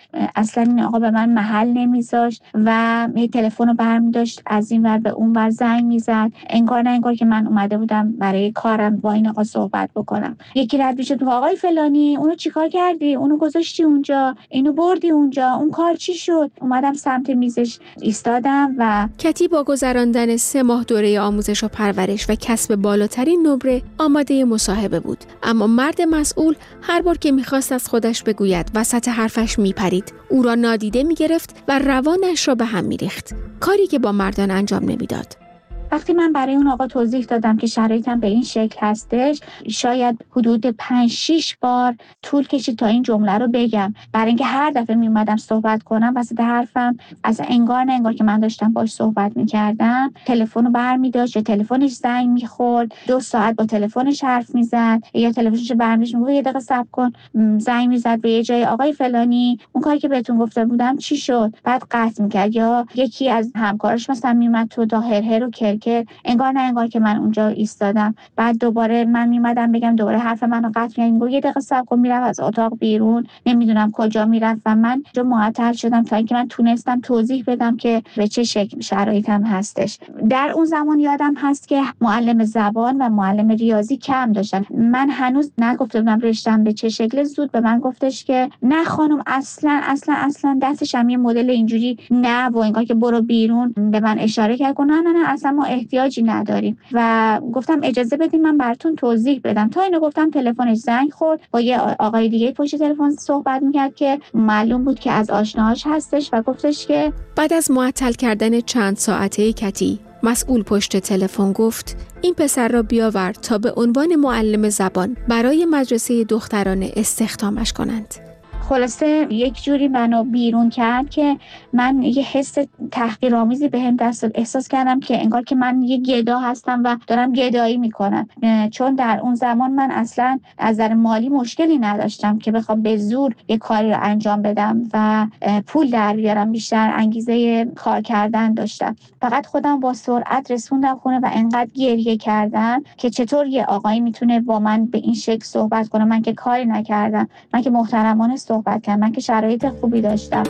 اصلا این آقا به من محل نمیذاشت و می تلفن رو برمی داشت از این ور به اون ور زنگ میزد، انگار نه انگار که من اومده بودم برای کارم با این آقا صحبت بکنم. یکی رد میشه تو آقای فلانی اونو چیکار کردی، اونو گذاشتی اونجا، اینو بردی اونجا، اون کار چی شد؟ اومدم سمت میزش ایستادم و کتی با گذراندن سه ماه دوره آموزش و پرورش و کسب بالاترین نمره آماده مصاحبه بود، اما مرد مسئول هر بار که میخواست از خودش بگوید وسط حرفش میپرید، او را نادیده میگرفت و روانش را به هم میریخت، کاری که با مردان انجام نمیداد. وقتی من برای اون آقا توضیح دادم که شرایطم به این شکل هستش، شاید حدود پنج شش بار طول کشید تا این جمله رو بگم، برای اینکه هر دفعه می اومدم صحبت کنم وسط حرفم از انگار نه انگار که من داشتم باش صحبت می‌کردم، تلفن رو برمی‌داشت یا تلفنش زنگ می‌خورد، دو ساعت با تلفنش حرف می‌زد یا تلفنش رو برمی‌داشت میگفت یه دقیقه صبر کن، زنگ می‌زد به یه جای آقای فلانی اون کاری که بهتون گفته بودم چی شد، بعد قطع می‌کرد. یا یکی از همکاراش مثلا میومد تو تا هرهر و که انگار نه انگار که من اونجا ایستادم، بعد دوباره من میمدم بگم دوباره حرف منو قطع می‌کرد، میگه یه دقیقه صبر کن، میرفت از اتاق بیرون، نمیدونم کجا میرفت و من جو معطل شدم تا اینکه من تونستم توضیح بدم که به چه شکل شرایطم هستش. در اون زمان یادم هست که معلم زبان و معلم ریاضی کم داشتن، من هنوز نگفته بودم رشتم به چه شکل، زود به من گفتش که نه خانم اصلا اصلا اصلا دستش هم یه مدل اینجوری نه و انگار که برو بیرون، به من اشاره کرد نه نه نه اصلا ما احتیاجی نداریم و گفتم اجازه بدید من براتون توضیح بدم. تا اینو گفتم تلفنش زنگ خورد، با یه آقای دیگه پشت تلفن صحبت میکرد که معلوم بود که از آشناهاش هستش و گفتش که بعد از معطل کردن چند ساعته کتی، مسئول پشت تلفن گفت این پسر را بیاور تا به عنوان معلم زبان برای مدرسه دختران استخدامش کنند. خلاصه یک جوری منو بیرون کرد که من یه حس تحقیرآمیزی بهم دست داد، احساس کردم که انگار که من یه گدا هستم و دارم گدایی میکنم، چون در اون زمان من اصلا از نظر مالی مشکلی نداشتم که بخوام به زور یه کاری رو انجام بدم و پول در بیارم، بیشتر انگیزه کار کردن داشتم. فقط خودم با سرعت رسوندم خونه و انقدر گریه کردم که چطور یه آقایی میتونه با من به این شکل صحبت کنه، من که کاری نکردم، من که محترمانه صحبت کردم، من که شرایط خوبی داشتم.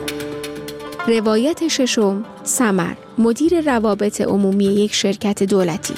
روایت ششم، سمر، مدیر روابط عمومی یک شرکت دولتی.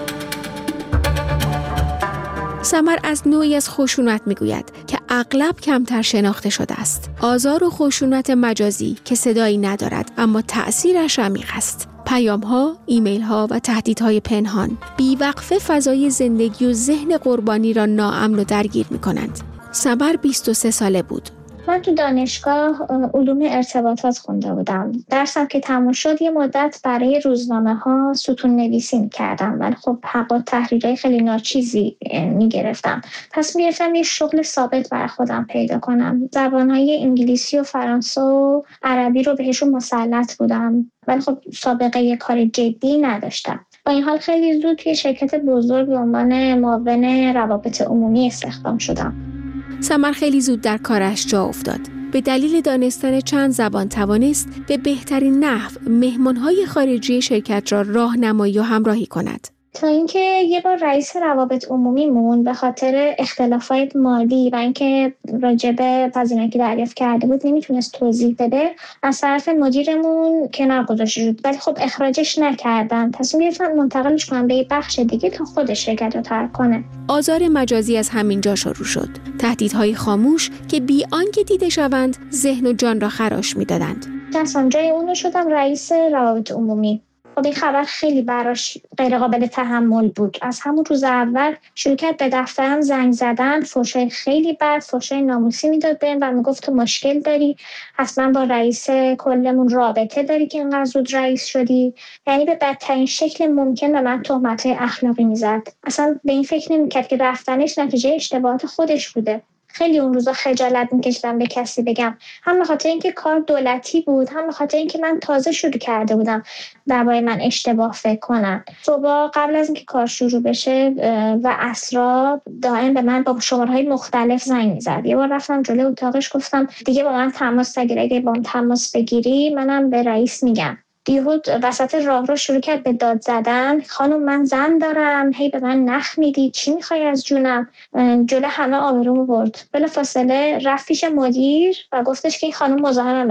سمر از نوعی از خشونت میگوید که اغلب کمتر شناخته شده است. آزار و خشونت مجازی که صدایی ندارد اما تأثیرش عمیق است. پیام‌ها، ایمیل‌ها و تهدیدهای پنهان بی‌وقفه فضای زندگی و ذهن قربانی را ناامن و درگیر می‌کنند. سمر بیست و سه ساله بود. من تو دانشگاه علوم ارتباطات خونده بودم. درسم که تموم شد یه مدت برای روزنامه ها ستون نویسی می‌کردم، ولی خب حق و تحریرهای خیلی ناچیزی می‌گرفتم. پس می‌رفتم یه شغل ثابت برای خودم پیدا کنم. زبان‌های انگلیسی و فرانسه و عربی رو بهشون مسلط بودم، ولی خب سابقه یه کار جدی نداشتم. با این حال خیلی زود توی شرکت بزرگ به عنوان معاون روابط عمومی استخدام شدم. سمر خیلی زود در کارش جا افتاد. به دلیل دانستن چند زبان توانست به بهترین نحو مهمانهای خارجی شرکت را راهنمایی و همراهی کند. تا اینکه یه بار رئیس روابط عمومی مون به خاطر اختلافات مالی و اینکه راجب هزینه‌ای که دریافت کرده بود نمیتونست توضیح بده، از طرف مدیرمون کنار گذاشته شد، ولی خب اخراجش نکردن. تصمیم گرفتن منتقلش کنن به یه بخش دیگه تا خودش شرکت رو ترک کنه. آزار مجازی از همین جا شروع شد. تهدیدهای خاموش که بی آنکه دیده شوند ذهن و جان را خراش میدادند. دستم جای اونو شدم رئیس روابط عمومی. خب این خبر خیلی براش غیر قابل تحمل بود. از همون روز اول شروع کرد به دفترم زنگ زدن، فحشای خیلی بد، فحشای ناموسی میداد بهم و میگفت تو مشکل داری، حتما با رئیس کلمون رابطه داری که اینقدر زود رئیس شدی. یعنی به بدترین شکل ممکن به من تهمت‌های اخلاقی میزد. اصلا به این فکر نمی‌کرد که رفتنش نتیجه اشتباهات خودش بوده. خیلی اون روزا خجالت میکشیدم به کسی بگم، هم به خاطر اینکه کار دولتی بود، هم به خاطر اینکه من تازه شروع کرده بودم درباره من اشتباه فکر کنن. صبح قبل از اینکه کار شروع بشه و عصرا دائم به من با شماره‌های مختلف زنگ میزد. یه بار رفتم جلوی اتاقش گفتم دیگه با من تماس نگیر، اگه با من تماس بگیری منم به رئیس میگم. یهو وسط راه رو شروع کرد به داد زدن، خانم من زن دارم، هی به من نخ میدی، چی میخوای از جونم؟ جلو همه آبرومو برد. بلافاصله رفت پیش مدیر و گفتش که این خانم مزاحم منه.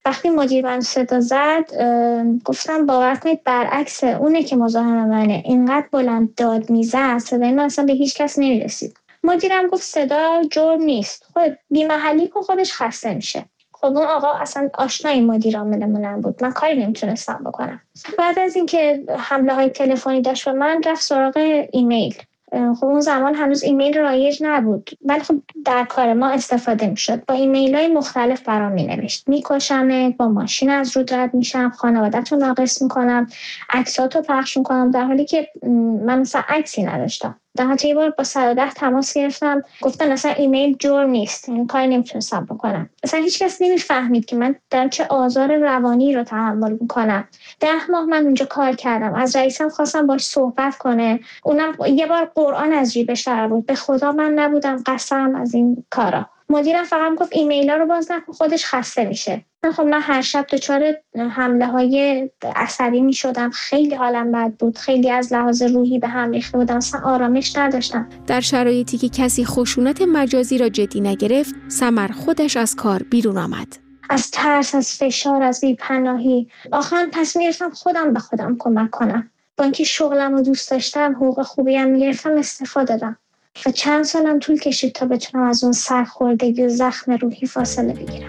وقتی مدیر من صدا زد گفتم باور کنید برعکس اونه که مزاحم منه، اینقدر بلند داد میزد صدای من اصلا به هیچ کس نمیرسید. مدیرم گفت صدا جرم نیست، خب بی محلی کن خودش خسته میشه. خب اون آقا اصلا آشنای مدیر عاملمون بود، من کاری نمیتونستم بکنم. بعد از اینکه حمله های تلفنی داشت به من، رفت سراغ ایمیل. خب اون زمان هنوز ایمیل رایج نبود، ولی خب در کار ما استفاده میشد. با ایمیل های مختلف برام مینوشت میکشمت، با ماشین از رود رد میشم، خانواده‌تو ناقص میکنم، عکساتو پخش میکنم، در حالی که من مثلا عکسی نداشتم. در حتی یه بار با صد و ده تماس گرفتم، گفتن اصلا ایمیل جرم نیست، یعنی کاری نمیتونستم بکنم. اصلا هیچ کس نمیفهمید که من دارم چه آزار روانی رو تحمل میکنم. ده ماه من اونجا کار کردم، از رئیسم خواستم باش صحبت کنه، اونم یه بار قرآن از جیبش در بود، به خدا من نبودم قسم از این کارا. مدیرم فقط گفت ایمیلا رو باز نکن خودش خسته میشه. خب من هر شب دچار حمله های عصبی می شدم، خیلی حالم بد بود، خیلی از لحاظ روحی به هم ریخته بودم، اصلا آرامش نداشتم. در شرایطی که کسی خشونت مجازی را جدی نگرفت، سمر خودش از کار بیرون آمد. از ترس، از فشار، از بی‌پناهی آخرام تصمیم گرفتم خودم به خودم کمک کنم. با اینکه شغلم رو دوست داشتم، حقوق خوبی هم می‌گرفتم، استفاده دادم و چند سالم طول کشید تا بتونم از اون سرخوردگی و زخم روحی فاصله بگیرم.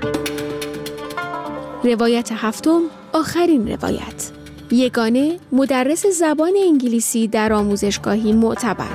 روایت هفتم، آخرین روایت. یگانه، مدرس زبان انگلیسی در آموزشگاهی معتبر.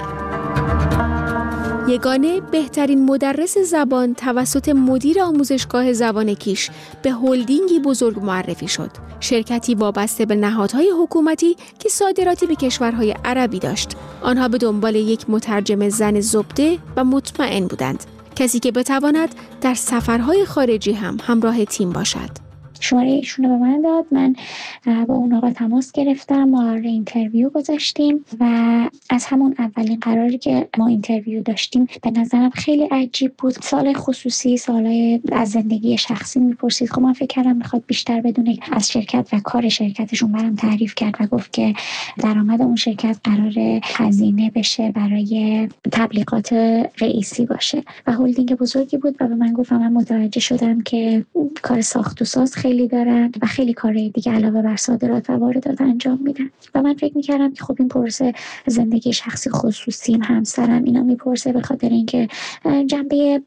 یگانه بهترین مدرس زبان توسط مدیر آموزشگاه زبان کیش به هلدینگی بزرگ معرفی شد. شرکتی وابسته به نهادهای حکومتی که صادراتی به کشورهای عربی داشت. آنها به دنبال یک مترجم زن زبده و مطمئن بودند. کسی که بتواند در سفرهای خارجی هم همراه تیم باشد. شماره ایشون رو به من داد، من با اون آقا تماس گرفتم، ما اینترویو گذاشتیم و از همون اولین قراری که ما اینترویو داشتیم به نظرم خیلی عجیب بود. سوال خصوصی، سوالای از زندگی شخصی میپرسید. خب من فکر کردم میخواد بیشتر بدونه از شرکت و کار شرکتشون. برام تعریف کرد و گفت که درآمد اون شرکت قراره هزینه بشه برای تبلیغات رئیسی باشه و هلدینگ بزرگی بود و به من گفت من متوجه شدم که کار ساخت و ساز خیلی دارن و خیلی کارهای دیگه علاوه بر صادرات و واردات انجام میدن و من فکر میکردم که خب این پروسه زندگی شخصی خصوصیم، همسرم، اینا میپرسه به خاطر اینکه جنبه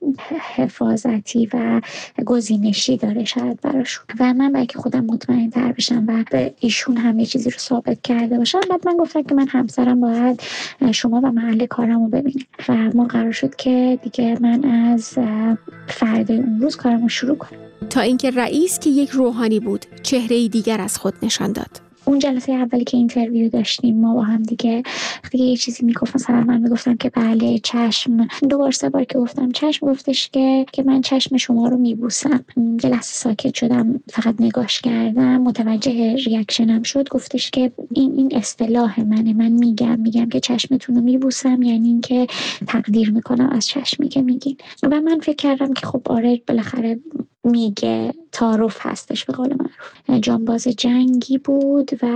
حفاظتی و گزینشی داره شاید براشون و من باید که خودم مطمئن تر بشم و به ایشون هم یه چیزی رو ثابت کرده باشم. بعد من گفتم که من همسرم باید شما و محل کارمو ببینیم و ما قرار شد که دیگه من از فردا اون روز کارمو شروع کنم. تا اینکه رئیس که یک روحانی بود چهره‌ای دیگر از خود نشان داد. اون جلسه اولی که اینترویو داشتیم ما با هم دیگه دیگه یه چیزی میگفت، مثلا من میگفتم که بله چشم، دو بار سه بار که گفتم چشم گفتش که که من چشم شما رو میبوسم. یه لحظه ساکت شدم، فقط نگاش کردم، متوجه ریاکشنم شد، گفتش که این این اصطلاح منه، من میگم میگم که چشمتون رو میبوسم، یعنی اینکه تقدیر میکنم از چشمی که میگین. و من فکر کردم که خب آره بالاخره میگه، تعارف هستش به قول معروف. جانباز جنگی بود و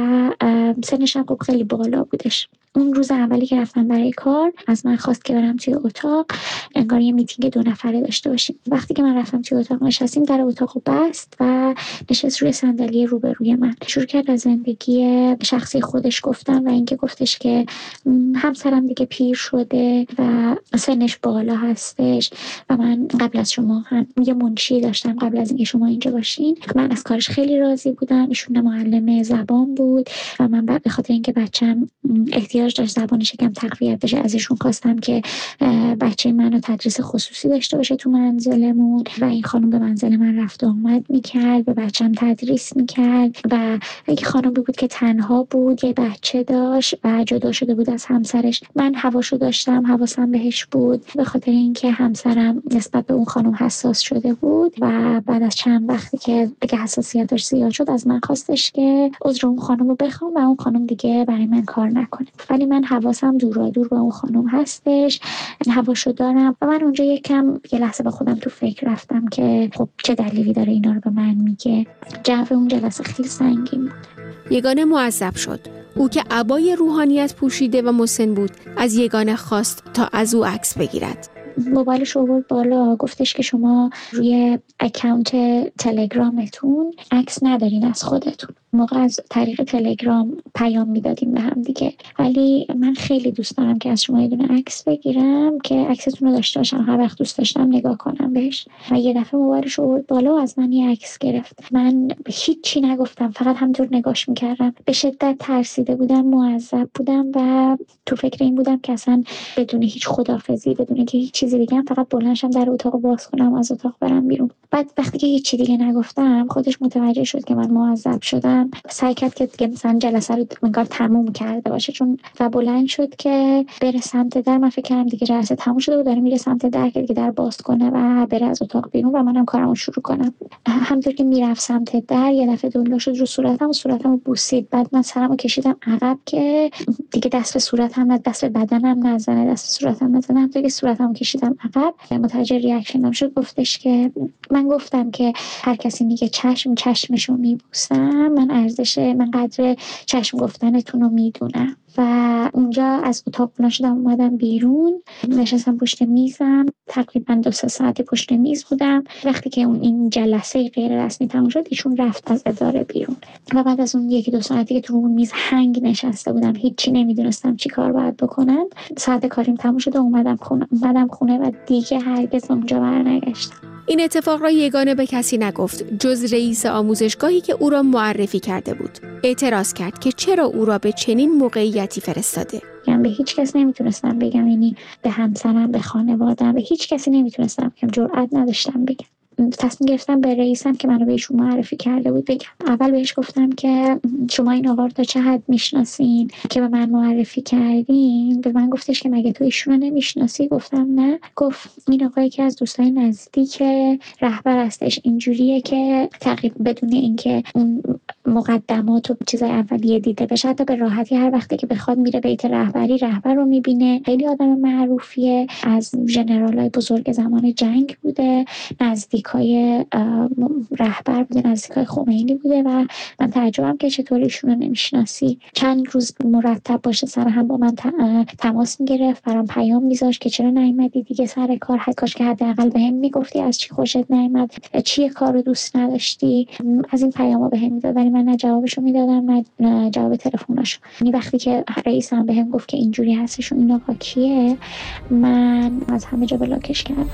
سنش هم خیلی بالا بودش. اون روز اولی که رفتم برای کار از من خواست که برم توی اتاق، انگار یه میتینگ دو نفره داشته باشیم. وقتی که من رفتم توی اتاق نشستیم، در اتاقو بست و نشست روی صندلی روبروی من. شروع کرد از زندگی شخصی خودش گفتن و اینکه گفتش که همسرم دیگه پیر شده و سنش بالا هستش و من قبل از شما هم یه منشی داشتم قبل از اینکه شما اینجا باشین. من از کارش خیلی راضی بودم. ایشون معلم زبان بود و من به خاطر اینکه بچه‌م احتیاج داشت زبانش یکم تقویت بشه، از ایشون خواستم که بچه منو تدریس خصوصی داشته باشه تو منزلمون و این خانم به منزل من رفت و آمد میکرد، به بچه‌م تدریس میکرد و یک خانمی بود که تنها بود، یه بچه داشت و جدا شده بود از همسرش. من حواشو داشتم، حواسم بهش بود به خاطر اینکه همسرم نسبت به اون خانم حساس شده بود و بعد از چند وقتی که دیگه حساسیتش زیاد شد از من خواستش که عذر اون خانم رو بخوام و اون خانم دیگه برای من کار نکنه. ولی من حواسم دورا دور با اون خانم هستش، هواشو دارم و من اونجا یکم یه لحظه با خودم تو فکر رفتم که خب چه دلیلی داره اینا رو به من میگه. جو اون جلسه خیلی سنگین بود. یگانه معذب شد. او که عبای روحانیت پوشیده و مسن بود از یگانه خواست تا از او عکس بگیرد. موبایلش آورد بالا، گفتش که شما روی اکانت تلگرامتون عکس ندارین از خودتون. موقع از طریق تلگرام پیام میدادیم به هم دیگه، ولی من خیلی دوست دارم که از شما یه دونه عکس بگیرم که عکستون رو داشته باشم، هر وقت دوست داشتم نگاه کنم بهش. و یه دفعه موبایلش آورد بالا و از من یه عکس گرفت. من هیچی نگفتم، فقط همینطور نگاش میکردم. به شدت ترسیده بودم، معذب بودم و تو فکر این بودم که اصلا بدون هیچ خداحافظی، بدون که هیچ چیزی بگم، فقط بلند شم در اتاق باز کنم از اتاق برم بیرون. بعد وقتی که هیچ چیزی دیگه نگفتم، خودش متوجه شد که من معذب شدم. سعی کرد که دیگه مثلا جلسه رو انگار تموم کرده باشه، چون و بلند شد که بره سمت در. من فکر کردم دیگه جلسه تموم شده و داره میره سمت در که دیگه در باز کنه و بره از اتاق بیرون و منم کارمو شروع کنم. همونطور که میرفت سمت در، یه دفعه دنیا شد رو صورتم و صورتمو بوسید. بعد من سرمو کشیدم عقب که دیگه دست به صورتم نه، دست به بدنم نزنه، دست به صورتم نزنه. همونطور که صورتمو کشیدم عقب، متوجه ریاکشنم شد. گفتش که من گفتم که هر کسی میگه چشم، چشمشو میبوسم. من ارزش من قدر چشم گفتنتون رو میدونم. و اونجا از اتاق بلند شدم اومدم بیرون، نشستم پشت میزم. تقریبا دو سه ساعتی پشت میز بودم. وقتی که اون این جلسه غیر رسمی تموم شد، ایشون رفت از اداره بیرون و بعد از اون یکی دو ساعتی که تو اون میز هنگ نشسته بودم، هیچی نمیدونستم چی کار باید بکنم. ساعت کاریم تموم شد و اومدم خونه اومدم خونه و دیگه هرگز اونجا برنگشتم. این اتفاق را یگانه به کسی نگفت جز رئیس آموزشگاهی که او را معرفی کرده بود. اعتراض کرد که چرا او را به چنین موقعیتی فرستاده. من به هیچ کس نمیتونستم بگم، یعنی به همسرم، به خانواده‌ام، به هیچ کسی نمیتونستم بگم، جرئت نداشتم بگم. تصمیم گرفتم به رئیسم که منو بهشون معرفی کرده بود بگم. اول بهش گفتم که شما این آقا رو تا چه حد میشناسین که به من معرفی کردین؟ به من گفتش که مگه تو ایشون رو نمیشناسی؟ گفتم نه. گفت این آقایی که از دوستای نزدیک رهبر هستش، اینجوریه که تقریبا بدون اینکه اون مقدمات و چیزای اولیه دیده بشه، حتی به راحتی هر وقتی که بخواد میره بیت رهبری، رهبر رو میبینه. خیلی آدم معروفیه، از ژنرالای بزرگ زمان جنگ بوده، نزدیکای رهبر بوده، نزدیکای خمینی بوده. و من تعجبم که چطور ایشون رو نمیشناسی. چند روز مرتب باشه سر هم با من تماس میگرفت، برام پیام میذاشت که چرا نیومدی دیگه سر کار، حد کاش که حداقل بهم میگفتی از چی خوشت نیومد، چیه کارو دوست نداشتی. از این پیاما بهم میداد، ولی من نه جوابشو میدادم نه جواب تلفناشو. یعنی وقتی که رئیسم بهم گفت که اینجوری هستش و این آقا کیه، من از همه جا بلاکش کردم.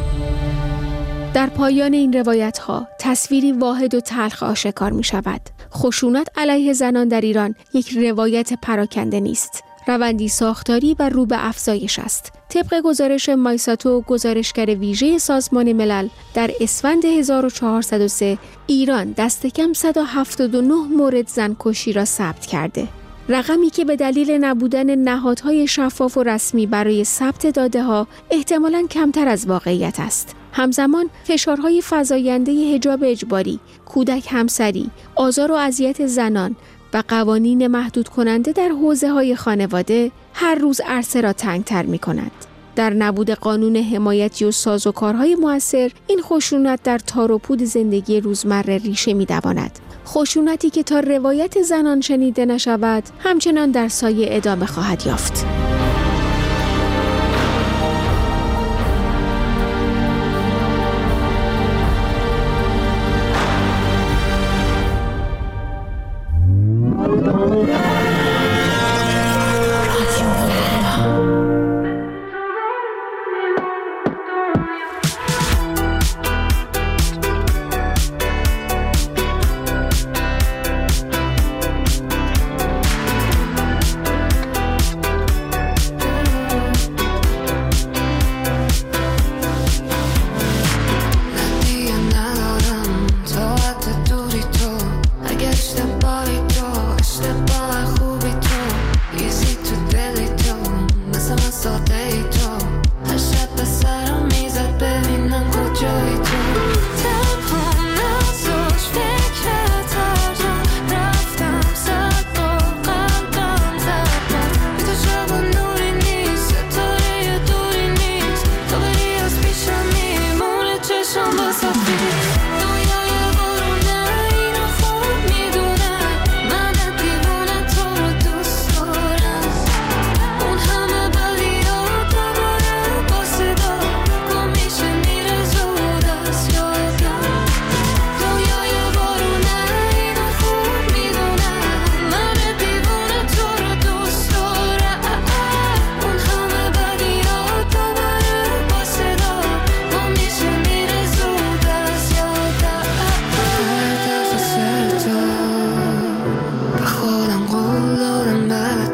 در پایان این روایت‌ها تصویری واحد و تلخ آشکار می‌شود. خشونت علیه زنان در ایران یک روایت پراکنده نیست. روندی ساختاری و رو به افزایش است. طبق گزارش مایساتو، گزارشگر ویژه سازمان ملل، در اسفند هزار و چهارصد و سه ایران دست کم صد و هفتاد و نه مورد زنکشی را ثبت کرده. رقمی که به دلیل نبودن نهادهای شفاف و رسمی برای ثبت داده‌ها احتمالاً کمتر از واقعیت است. همزمان فشارهای فزاینده حجاب اجباری، کودک همسری، آزار و اذیت زنان و قوانین محدود کننده در حوزه‌های خانواده هر روز عرصه را تنگ‌تر می‌کند. در نبود قانون حمایتی و سازوکارهای مؤثر، این خشونت در تار و پود زندگی روزمره ریشه می‌دواند. خشونتی که تا روایت زنان شنیده نشود، همچنان در سایه ادامه خواهد یافت.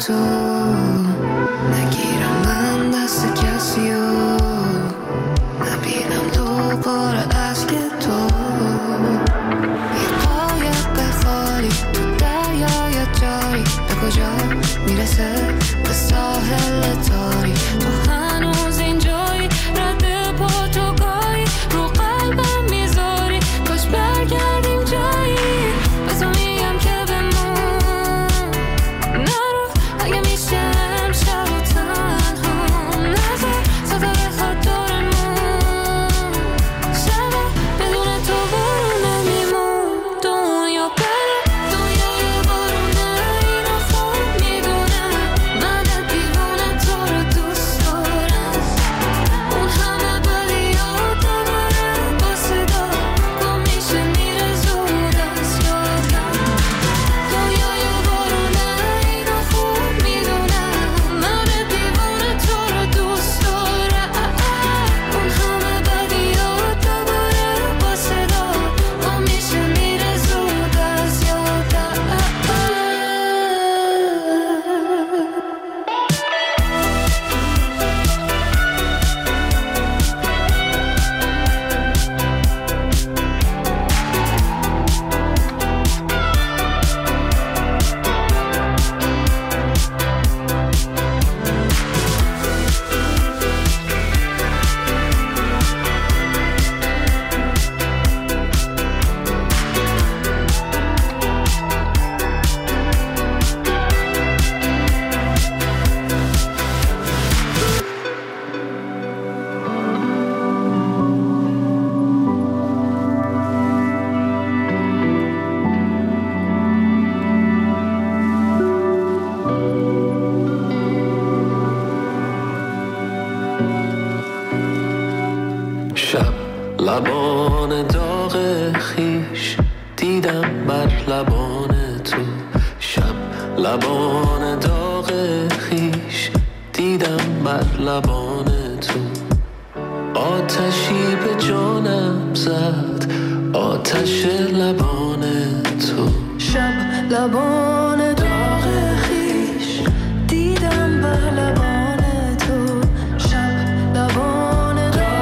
تو نگیرم من دست کسیو نبینم دوباره اشک تو یه قایق خالی تو دریای جاری به کجا میرسه به ساحل تاری تو هنوز اینجایی رد پا تو گاهی رو قلبم میذاری کاش برگردیم جایی به تو میگم که بمون نرو اگه میشه امشب و تنها نذار ستاره ها دورمون شبا بدون تو برو نمیمون دنیا بره دنیا یه بارونه اینو خوب میدونم من دل بیوونه تو رو دوست دارم اون همه بدیات دوباره با صدا گم میشه میره زود از یادم دنیا یه بارونه اینو خوب میدونم من دل بیوونه تو رو دوست دارم اون همه بدیات دوباره با صدا گم میشه میره زود از یادم شب لبان داغ خیش دیدم بر لبان تو شب لبان داغ خیش دیدم بر لبان تو آتشی به جانم زد آتش لبان تو شب لبان داغ خیش دیدم بر لبان تو شب لبان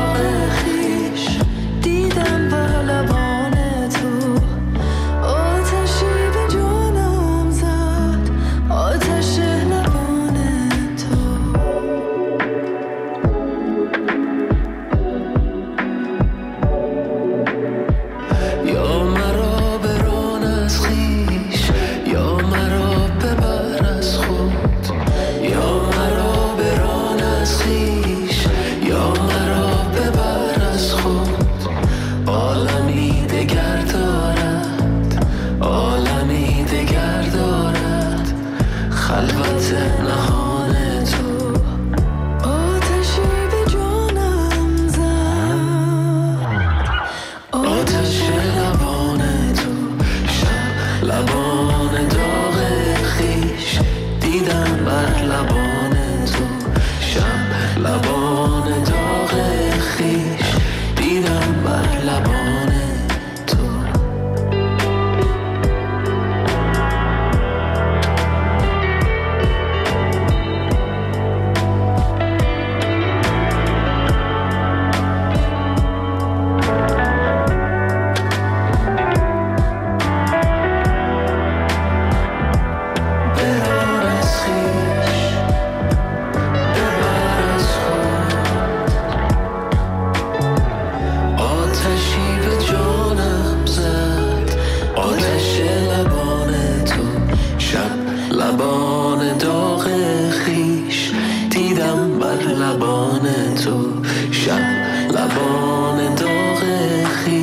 دیدم بر لبان تو آتشی به جانم زد آتش لبان تو یا مرا بران از خویش یا مرا ببر از خود یا مرا بران از خویش یا مرا ببر از خود عالمی دگر دارد عالمی دگر دارد خلوت نهان تو آتشی به جانم زد آتش لبان تو شب لبان داغ خیش دیدم بر لبان تو شب لبان داغ خیش دیدم بر لبان تو بران از خویش ببر از خود آتشی به جانم زد آتش لبان تو شب لبان داغ خیش دیدم بر لبان تو شب لبان داغ خیش